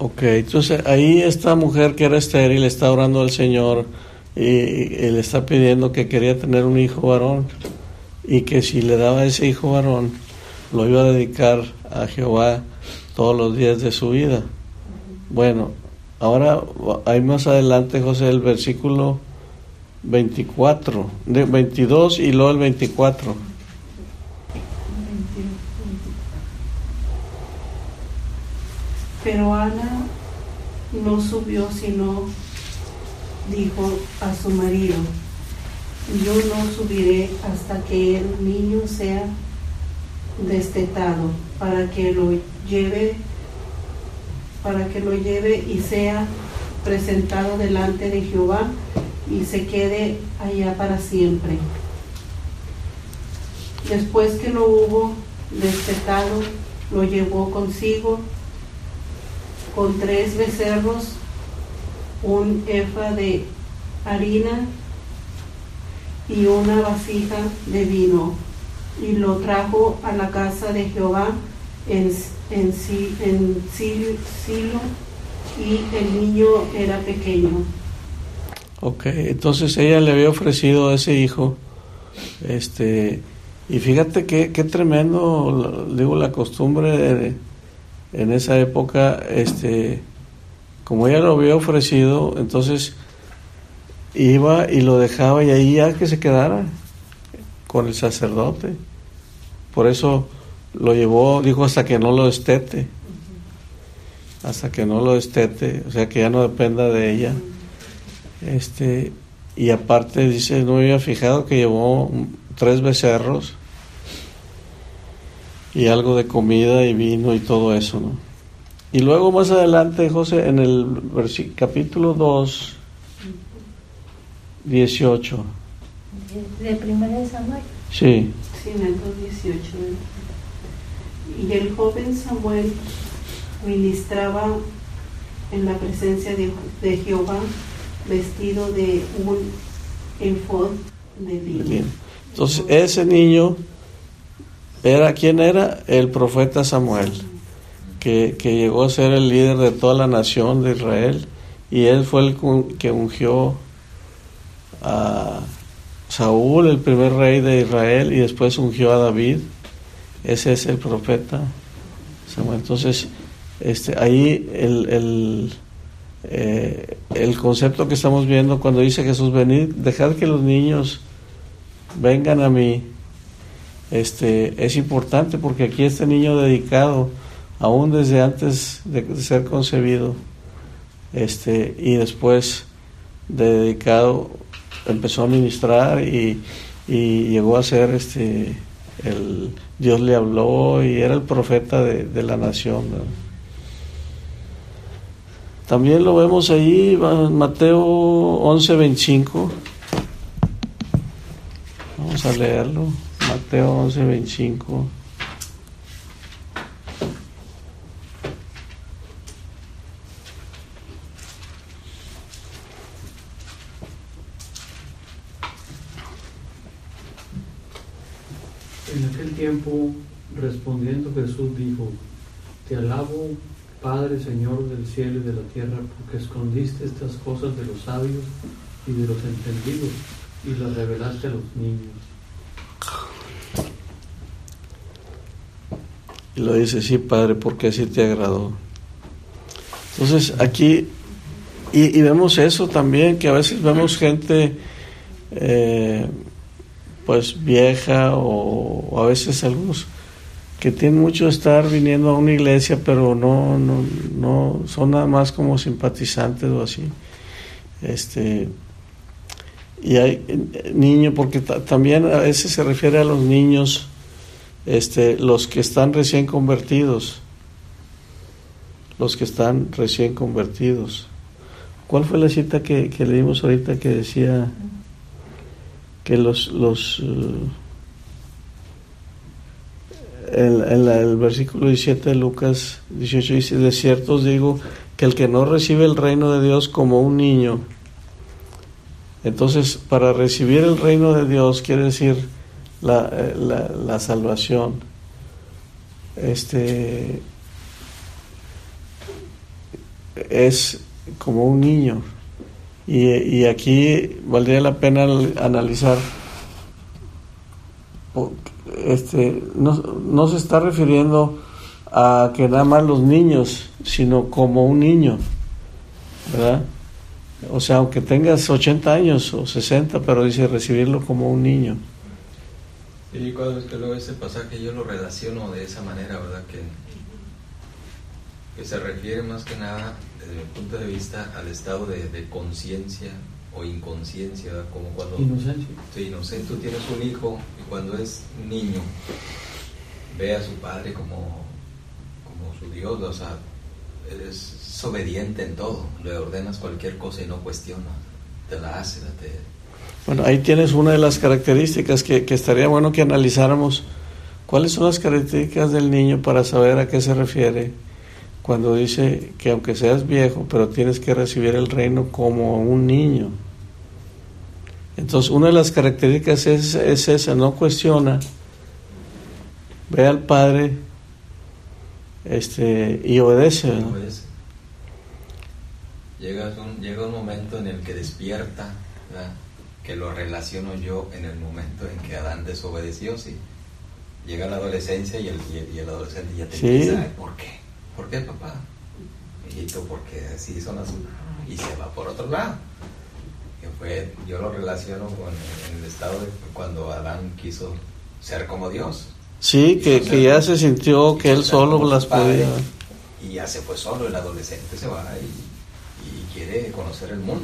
Ok, entonces ahí esta mujer que era estéril está orando al Señor y, y le está pidiendo que quería tener un hijo varón y que si le daba ese hijo varón lo iba a dedicar a Jehová todos los días de su vida. Bueno, ahora hay más adelante, José, el versículo veinticuatro, de veintidós y luego el veinticuatro. Pero Ana no subió, sino dijo a su marido: yo no subiré hasta que el niño sea destetado, para que lo lleve, para que lo lleve y sea presentado delante de Jehová y se quede allá para siempre. Después que lo hubo destetado, lo llevó consigo con tres becerros, un efa de harina y una vasija de vino, y lo trajo a la casa de Jehová en, en, en Silo, y el niño era pequeño. Ok, entonces ella le había ofrecido a ese hijo, este, y fíjate qué, qué tremendo, digo, la costumbre de, en esa época, este, como ella lo había ofrecido, entonces iba y lo dejaba y ahí ya que se quedara con el sacerdote. Por eso lo llevó, dijo, hasta que no lo destete, hasta que no lo destete, o sea que ya no dependa de ella. Este, y aparte dice, no me había fijado que llevó tres becerros y algo de comida y vino y todo eso, ¿no? Y luego más adelante, José, en el versículo, capítulo dos, dieciocho. ¿De primera de Samuel? Sí. Sí, en el dos dieciocho. Y el joven Samuel ministraba en la presencia de, de Jehová, vestido de un efod de lino. Entonces, ese niño era, ¿quién era? El profeta Samuel, que, que llegó a ser el líder de toda la nación de Israel, y él fue el que ungió a Saúl, el primer rey de Israel, y después ungió a David. Ese es el profeta Samuel. Entonces, este, ahí el, el, eh, el concepto que estamos viendo cuando dice Jesús, venid, dejad que los niños vengan a mí, este, es importante porque aquí este niño dedicado, aún desde antes de, de ser concebido, este, y después de dedicado, empezó a ministrar y, y llegó a ser este el Dios le habló y era el profeta de, de la nación, ¿no? También lo vemos ahí en Mateo once veinticinco. Vamos a leerlo. Mateo once veinticinco. En aquel tiempo, respondiendo Jesús dijo: Te alabo, Padre, Señor del cielo y de la tierra, porque escondiste estas cosas de los sabios y de los entendidos y las revelaste a los niños. Y lo dice, sí, Padre, porque así te agradó. Entonces aquí, y, y vemos eso también, que a veces vemos gente eh, pues vieja o, o a veces algunos que tienen mucho de estar viniendo a una iglesia, pero no, no, no son nada más como simpatizantes o así. Este, y hay niños, porque t- también a veces se refiere a los niños, este, los que están recién convertidos, los que están recién convertidos. ¿Cuál fue la cita que, que leímos ahorita que decía que los los uh, el, el, el versículo diecisiete de Lucas dieciocho dice: de cierto os digo que el que no recibe el reino de Dios como un niño. Entonces, para recibir el reino de Dios quiere decir la, la, la salvación. Este es como un niño. Y, y aquí valdría la pena analizar, este, no, no se está refiriendo a que nada más los niños, sino como un niño, ¿verdad? O sea, aunque tengas ochenta años o sesenta, pero dice recibirlo como un niño. Y cada vez que leo ese pasaje yo lo relaciono de esa manera, ¿verdad? Que, que se refiere más que nada, desde mi punto de vista, al estado de, de conciencia o inconsciencia, ¿verdad? Como cuando... Inocencia. Sí, inocente. Tú tienes un hijo y cuando es niño ve a su padre como, como su Dios, o sea, eres obediente en todo, le ordenas cualquier cosa y no cuestiona, te la hace, te... Bueno, ahí tienes una de las características que, que estaría bueno que analizáramos. ¿Cuáles son las características del niño para saber a qué se refiere cuando dice que aunque seas viejo, pero tienes que recibir el reino como un niño? Entonces, una de las características es, es esa, no cuestiona, ve al Padre este, y obedece, ¿no? obedece. Llega un, llega un momento en el que despierta, ¿verdad? Que lo relaciono yo en el momento en que Adán desobedeció, sí. Llega la adolescencia y el, y el adolescente ya te sí. dice, ¿por qué? ¿Por qué, papá? Hijito, porque así son las... Y se va por otro lado. Que fue, yo lo relaciono con en el estado de cuando Adán quiso ser como Dios. Sí, que, que ya se sintió que él solo las podía. Y ya se fue solo, el adolescente se va y, y quiere conocer el mundo.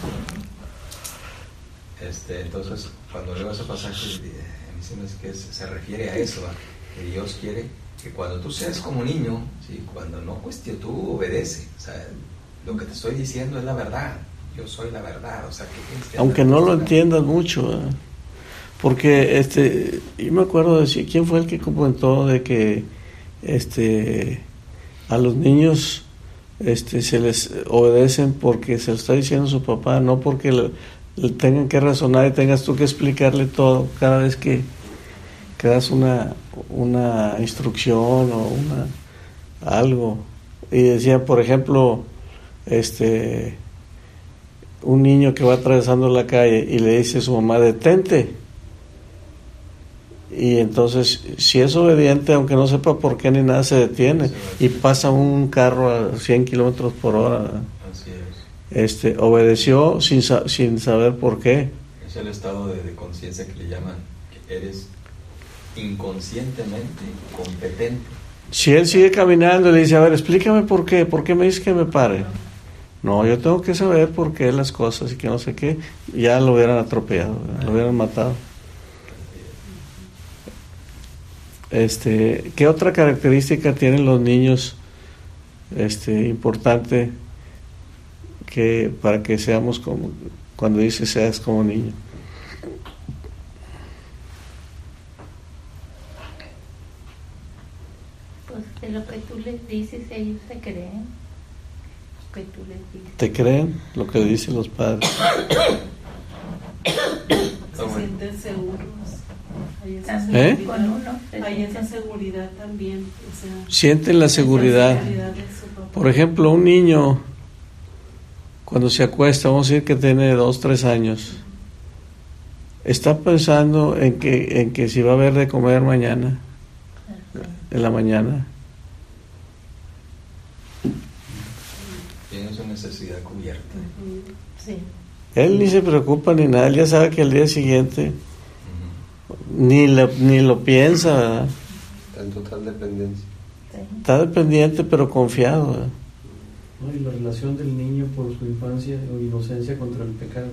Este, entonces, cuando leo ese pasaje, a mí se me hace que se refiere a eso, ¿verdad? Que Dios quiere que cuando tú seas como niño, ¿sí? Cuando no cuestiones, tú obedece, o sea, lo que te estoy diciendo es la verdad, yo soy la verdad, o sea, que aunque no lo entiendas mucho, ¿eh? Porque este, yo me acuerdo de si, quién fue el que comentó de que este a los niños este se les obedecen porque se lo está diciendo su papá, no porque le, le tengan que razonar y tengas tú que explicarle todo cada vez que, que das una una instrucción o una algo. Y decía, por ejemplo, este un niño que va atravesando la calle y le dice a su mamá, detente. Y entonces, si es obediente, aunque no sepa por qué ni nada, se detiene y pasa un carro a cien kilómetros por hora. Así es. Este, obedeció sin, sin saber por qué. Es el estado de, de conciencia que le llaman, que eres inconscientemente competente. Si él sigue caminando y le dice, a ver, explícame por qué, ¿por qué me dices que me pare? No, yo tengo que saber por qué las cosas y que no sé qué, ya lo hubieran atropellado, lo hubieran matado. Este, ¿qué otra característica tienen los niños este, importante que para que seamos como, cuando dice seas como niño? Pues de lo que tú les dices, ellos te creen. Lo que tú les dices. ¿Te creen lo que dicen los padres? Se sienten seguros. Hay esa ¿Eh? seguridad, hay esa seguridad también. O sea, sienten la seguridad. seguridad de su papá. Por ejemplo, un niño cuando se acuesta, vamos a decir que tiene dos, tres años, está pensando en que, en que si va a haber de comer mañana, en la mañana. Tiene su necesidad cubierta. Sí. Él ni se preocupa ni nada, él ya sabe que al día siguiente ni lo, ni lo piensa, ¿verdad? Está en total dependencia. Sí. Está dependiente pero confiado, ¿verdad? ¿No? Y la relación del niño por su infancia o inocencia contra el pecado.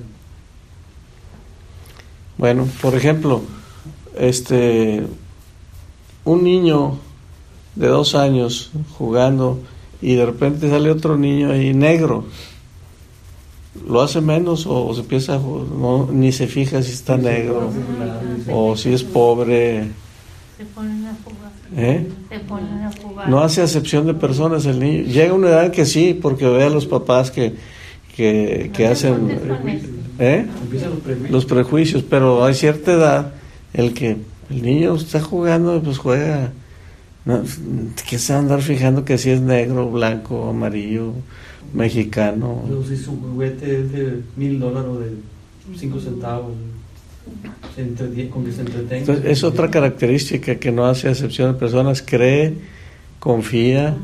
Bueno, por ejemplo, este un niño de dos años jugando y de repente sale otro niño ahí negro, lo hace menos o se empieza a, no, ni se fija si está negro o si es pobre, Se ponen a jugar. ¿eh? Se ponen a jugar. No hace acepción de personas el niño. Llega a una edad que sí, porque ve a los papás que que, que hacen ¿eh? Empiezan los prejuicios. los prejuicios, pero hay cierta edad el que el niño está jugando, pues juega No, ¿qué se va a andar fijando que si es negro, blanco, amarillo, mexicano? Pero si su juguete es de mil dólares o de cinco centavos, se entretiene, con que se entretenga. Entonces, es otra característica que no hace acepción de personas, cree, confía.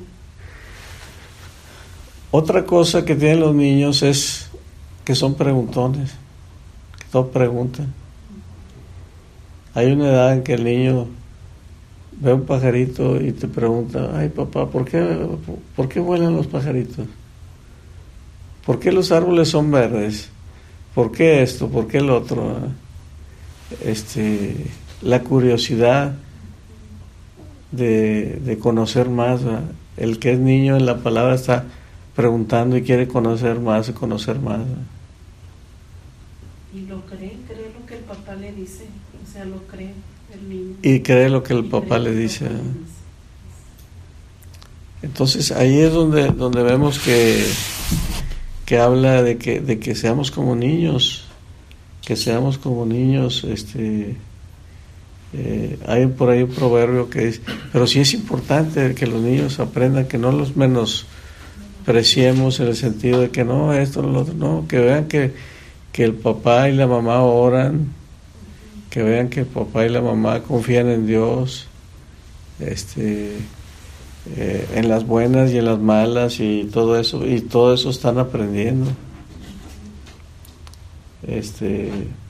Otra cosa que tienen los niños es que son preguntones, que todo preguntan. Hay una edad en que el niño ve un pajarito y te pregunta, ay papá, ¿por qué, ¿por qué vuelan los pajaritos? ¿Por qué los árboles son verdes? ¿Por qué esto? ¿Por qué el otro? Este, la curiosidad de, de conocer más, ¿verdad? El que es niño en la palabra está preguntando y quiere conocer más y conocer más, ¿verdad? Y lo cree, cree lo que el papá le dice, o sea, lo cree el niño. Y cree lo que el papá le dice. Papá le dice. Entonces ahí es donde, donde vemos que, que habla de que, de que seamos como niños, que seamos como niños. Este, eh, hay por ahí un proverbio que dice, pero sí es importante que los niños aprendan, que no los menospreciemos en el sentido de que no, esto, lo otro, no, que vean que, que el papá y la mamá oran, que vean que el papá y la mamá confían en Dios, este, eh, en las buenas y en las malas y todo eso, y todo eso están aprendiendo. Este,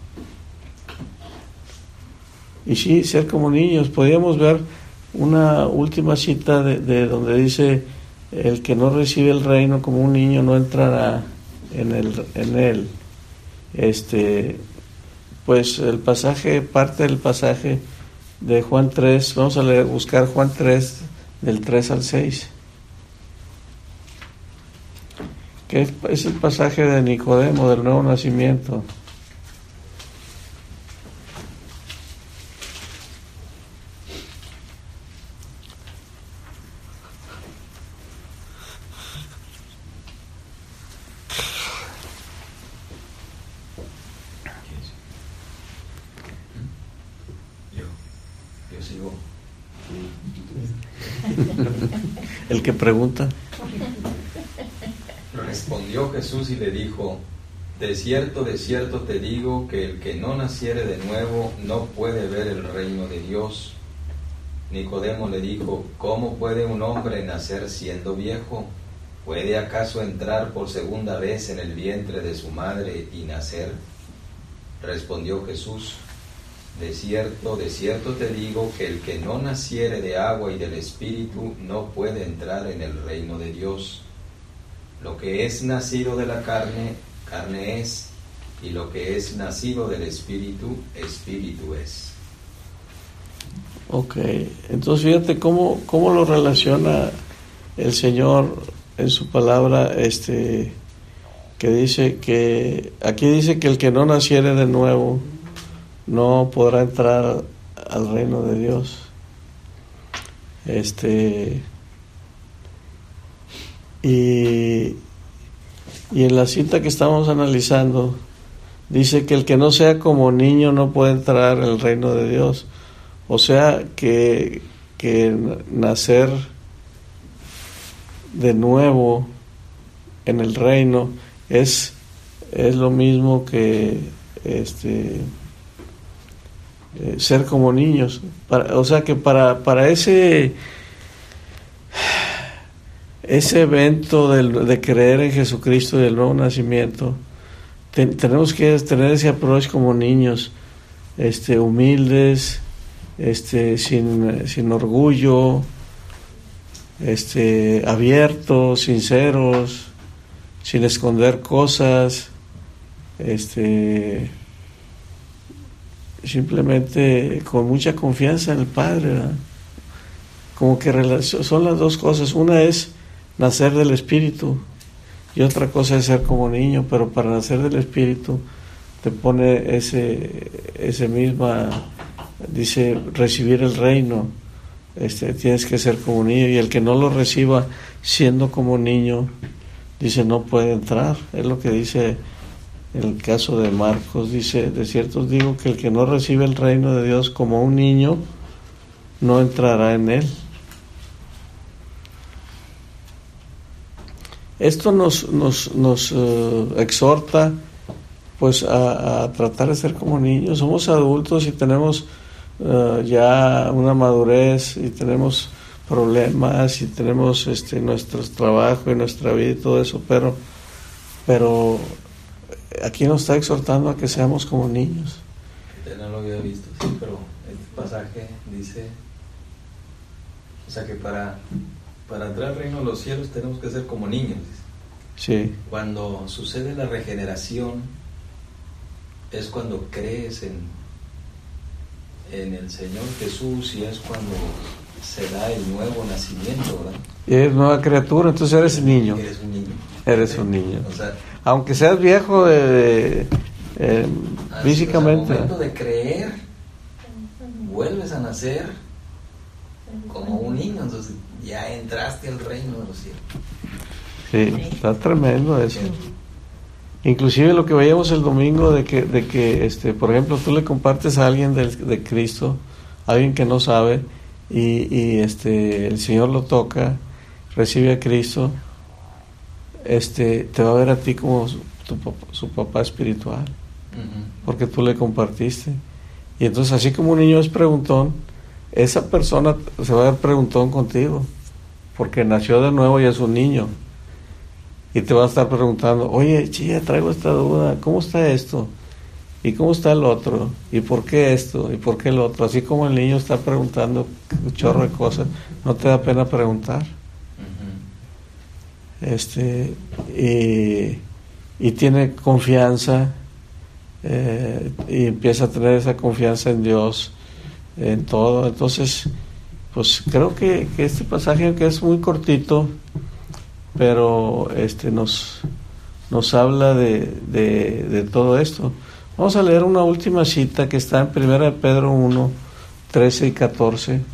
y sí, ser como niños. Podríamos ver una última cita de, de donde dice, el que no recibe el reino como un niño no entrará en el, en él. Este, pues el pasaje, parte del pasaje de Juan tres, vamos a leer, buscar Juan tres, del tres al seis, que es, es el pasaje de Nicodemo, del nuevo nacimiento. El que pregunta. Respondió Jesús y le dijo, de cierto, de cierto te digo que el que no naciere de nuevo no puede ver el reino de Dios. Nicodemo le dijo, ¿cómo puede un hombre nacer siendo viejo? ¿Puede acaso entrar por segunda vez en el vientre de su madre y nacer? Respondió Jesús, de cierto, de cierto te digo que el que no naciere de agua y del Espíritu no puede entrar en el reino de Dios. Lo que es nacido de la carne, carne es, y lo que es nacido del Espíritu, Espíritu es. Ok, entonces fíjate cómo, cómo lo relaciona el Señor en su palabra, este, que dice que, aquí dice que el que no naciere de nuevo no podrá entrar al reino de Dios. Este, y, y en la cita que estamos analizando dice que el que no sea como niño no puede entrar al reino de Dios. O sea que, que nacer de nuevo en el reino es, es lo mismo que este Eh, ser como niños. Para, o sea que para, para ese ese evento del, de creer en Jesucristo y del nuevo nacimiento, te, tenemos que tener ese approach como niños, este, humildes, este, sin, sin orgullo, este, abiertos, sinceros, sin esconder cosas, este simplemente con mucha confianza en el Padre, ¿verdad? Como que son las dos cosas. Una es nacer del Espíritu y otra cosa es ser como niño, pero para nacer del Espíritu te pone ese ese misma, dice, recibir el reino. Este, tienes que ser como niño, y el que no lo reciba siendo como niño, dice, no puede entrar. Es lo que dice en el caso de Marcos, dice, de cierto os digo que el que no recibe el reino de Dios como un niño, no entrará en él. esto nos, nos, nos uh, exhorta pues a, a tratar de ser como niños. Somos adultos y tenemos uh, ya una madurez y tenemos problemas y tenemos este nuestro trabajo y nuestra vida y todo eso, pero pero aquí nos está exhortando a que seamos como niños. Yo no lo había visto, sí, pero este pasaje dice, o sea que para, para entrar al reino de los cielos tenemos que ser como niños. Sí. Cuando sucede la regeneración es cuando crees en, en el Señor Jesús y es cuando se da el nuevo nacimiento, ¿verdad? Y eres nueva criatura, entonces eres niño. Eres un niño. Eres un niño. O sea, aunque seas viejo de, de, eh, físicamente. Al momento de creer, vuelves a nacer como un niño, entonces ya entraste al reino de los cielos. Sí, está tremendo eso. Inclusive lo que veíamos el domingo de que, de que este, por ejemplo, tú le compartes a alguien de, de Cristo, a alguien que no sabe, y, y este, el Señor lo toca, recibe a Cristo, este, te va a ver a ti como su, tu, su papá espiritual, uh-huh. porque tú le compartiste. Y entonces, así como un niño es preguntón, esa persona se va a ver preguntón contigo, porque nació de nuevo y es un niño. Y te va a estar preguntando, oye, chilla, traigo esta duda, ¿cómo está esto? ¿Y cómo está el otro? ¿Y por qué esto? ¿Y por qué el otro? Así como el niño está preguntando un chorro de cosas, no te da pena preguntar. Uh-huh. Este, y, y tiene confianza, eh, y empieza a tener esa confianza en Dios, en todo. Entonces, pues creo que, que este pasaje, que es muy cortito, pero este nos nos habla de, de, de todo esto. Vamos a leer una última cita que está en primera de Pedro uno, trece y catorce.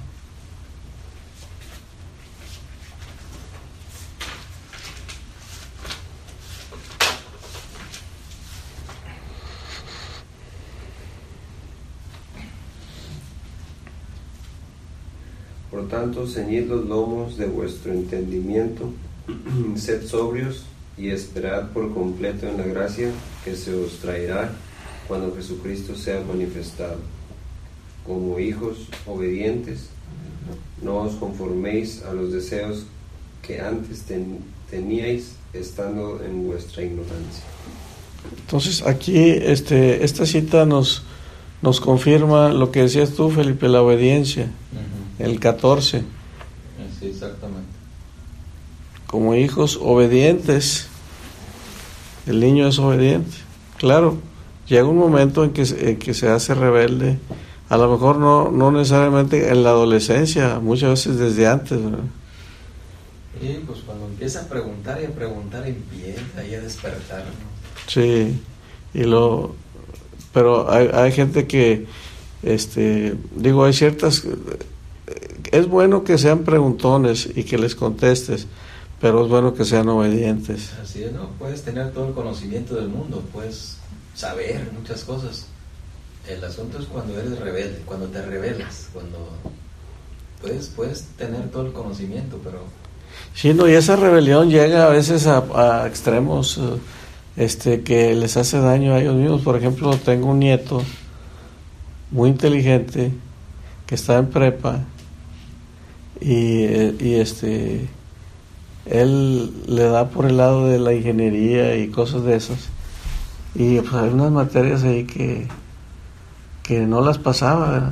Por tanto, ceñid los lomos de vuestro entendimiento, sed sobrios y esperad por completo en la gracia que se os traerá cuando Jesucristo sea manifestado. Como hijos obedientes, no os conforméis a los deseos que antes ten, teníais estando en vuestra ignorancia. Entonces aquí este, esta cita nos, nos confirma lo que decías tú, Felipe, la obediencia, uh-huh. el catorce. Sí, exactamente. Como hijos obedientes, el niño es obediente. Claro, llega un momento en que, en que se hace rebelde, a lo mejor no, no necesariamente en la adolescencia, muchas veces desde antes, ¿verdad? Y pues cuando empieza a preguntar y a preguntar, empieza ahí a despertar, ¿no? Sí, y lo, pero hay, hay gente que, este, digo, hay ciertas, es bueno que sean preguntones y que les contestes, pero es bueno que sean obedientes. Así es, ¿no? Puedes tener todo el conocimiento del mundo, puedes saber muchas cosas. El asunto es cuando eres rebelde, cuando te rebelas, cuando puedes, puedes tener todo el conocimiento, pero... Sí, no, y esa rebelión llega a veces a, a extremos este, que les hace daño a ellos mismos. Por ejemplo, tengo un nieto muy inteligente que está en prepa y, y este... él le da por el lado de la ingeniería y cosas de esas, y pues hay unas materias ahí que que no las pasaba, ¿verdad?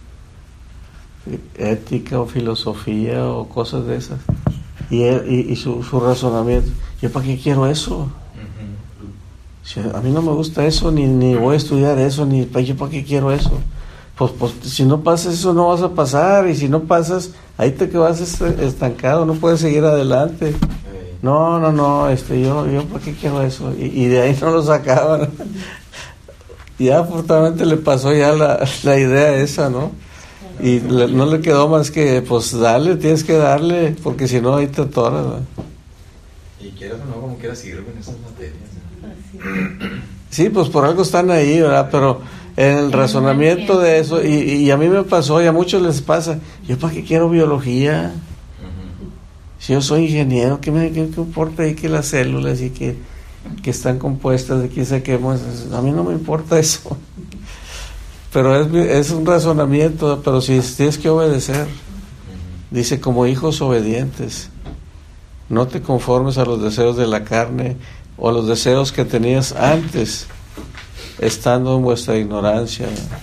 Ética o filosofía o cosas de esas, y él, y, y su, su razonamiento, ¿yo para qué quiero eso? Uh-huh. Si a mí no me gusta eso, ni, ni voy a estudiar eso, ni yo para qué quiero eso. Pues, pues si no pasas eso no vas a pasar, y si no pasas ahí te quedas estancado, no puedes seguir adelante. Sí. No, no, no, este, yo, yo ¿para qué quiero eso? Y, y de ahí no lo sacaban. Ya afortunadamente le pasó ya la, la idea esa, ¿no? Y le, no le quedó más que, pues dale, tienes que darle, porque si no ahí te atoras, ¿no? Y quieras o no, como quieras sirven esas materias. Sí, pues por algo están ahí, ¿verdad? Pero en el razonamiento de eso, y, y a mí me pasó, y a muchos les pasa, ¿yo para qué quiero biología? Uh-huh. Si yo soy ingeniero, ¿qué me qué, qué importa ahí que las células y que, que están compuestas de quién sabe qué? A mí no me importa eso. Pero es, es un razonamiento, pero si tienes que obedecer. Dice, como hijos obedientes, no te conformes a los deseos de la carne o a los deseos que tenías antes, estando en vuestra ignorancia.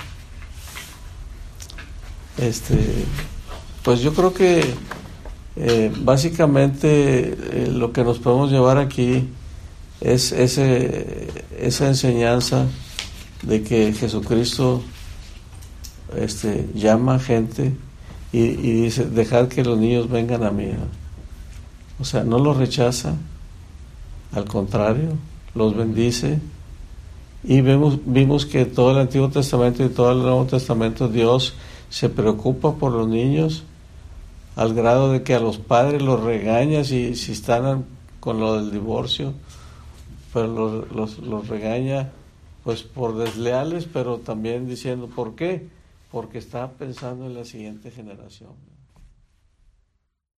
Este, pues yo creo que eh, básicamente eh, lo que nos podemos llevar aquí es ese, esa enseñanza de que Jesucristo este, llama a gente y, y dice, dejad que los niños vengan a mí, ¿no? O sea, no los rechaza, al contrario, los bendice. Y vemos, vimos que todo el Antiguo Testamento y todo el Nuevo Testamento Dios se preocupa por los niños al grado de que a los padres los regaña si, si están con lo del divorcio, pero los, los, los regaña pues por desleales, pero también diciendo ¿por qué? Porque está pensando en la siguiente generación.